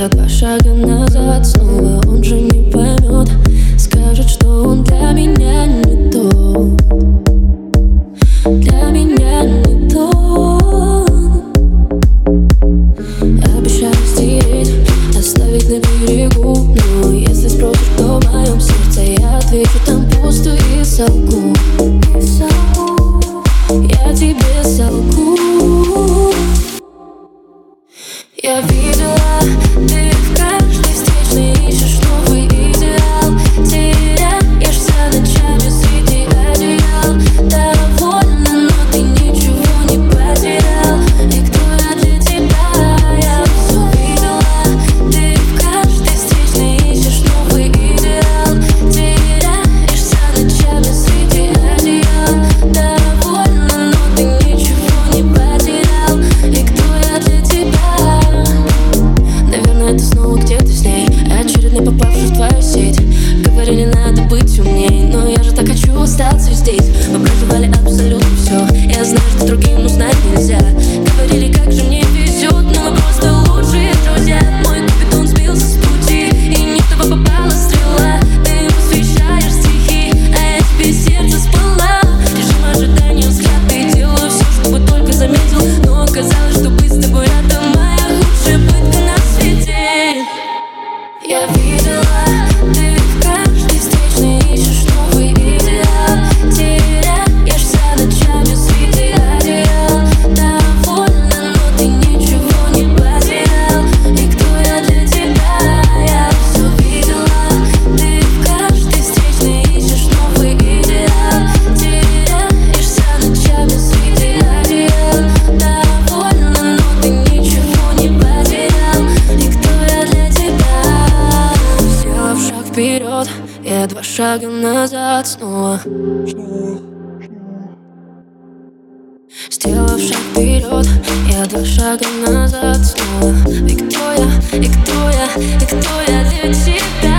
Я два шага назад, снова он же не поймет. Скажет, что он для меня не тот, для меня не тот. Обещаю стереть, оставить на берегу. Но если спросишь, кто в моем сердце, я отвечу, там пусто и солгу. Я тебе солгу. Я видела, ты в каждой встречной ищешь новый идеал. Теряешься ночами среди одеял. Довольна, но ты ничего не потерял. И кто я для тебя? Я все видела. Ты в каждой встречной ищешь новый идеал. Теряешься ночами среди одеял. Довольна, но ты ничего не потерял. И кто я для тебя? Наверное, ты снова где-то с ней, очередной попавший в твою сеть. Говорили, надо быть умней, но я же так хочу остаться здесь. Мы проживали абсолютно все, я знаю, что другим узнать нельзя. Говорили, как же мне везет, но мы просто лучшие друзья. Мой капитан сбился с пути, и не в того попала стрела. Ты ему посвящаешь стихи, а я тебе сердце спала. Режим ожидания, взгляд, ты делала все, чтобы только заметил. Но оказалось, что быть с тобой рядом моя лучшая пытка на свете. Я видела, ты в каждой встречной ищешь новый идеал. Теряешься ночами среди одеял. Довольна, но ты ничего не потерял. И кто я для тебя? Я все видела. Ты в каждой встречной ищешь новый идеал. Теряешься ночами среди одеял. Довольна, но ты ничего не потерял. И кто я для тебя? Сделав шаг вперед, я два шага назад снова. Сделав шаг вперед, я два шага назад снова. И кто я, и кто я, и кто я для тебя?